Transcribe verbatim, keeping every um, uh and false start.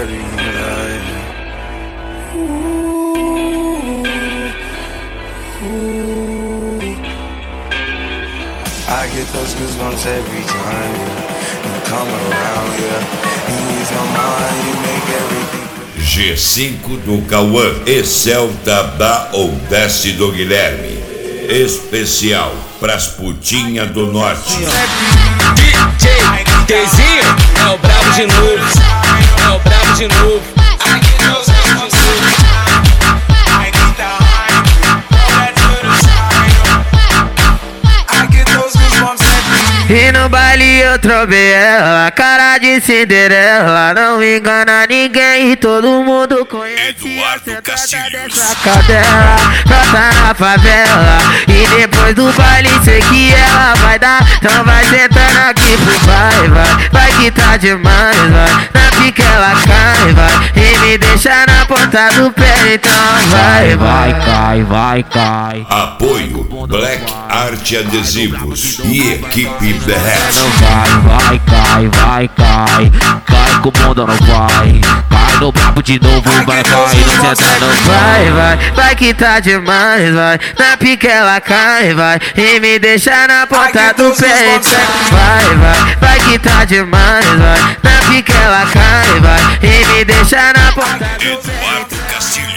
I get those goosebumps every time, yeah. You come around, yeah. You ease my mind, you make everything. G cinco do Cauã e Celta da Oudeste do Guilherme. Especial pras putinhas do norte. D J Dezinho é o brabo de novo, é o brabo de novo. Aqui não é de novo. E no baile eu trovei ela, cara de Cinderela. Não engana ninguém e todo mundo conhece. Eduardo Castilhos. Essa cadela, brota na favela. E depois do baile sei que ela vai dar. Então vai sentando aqui pro vai, vai. Vai que tá demais, vai. Na pique ela cai, vai. E me deixa na ponta do pé, então vai, vai, cai, vai, cai. Apoio Black Art Adesivos e equipe The Hat. Não vai, vai, cai, vai, cai. Cai com o mundo, não vai. Cai no brabo de novo, vai, vai. Não senta, não vai, vai. Vai que tá demais, vai. Na pique ela cai, vai. E me deixa na ponta do pé. Vai, vai, vai que tá demais, vai. Na pique ela cai, vai. E me deixa na ponta do pé. Eduardo Castilhos.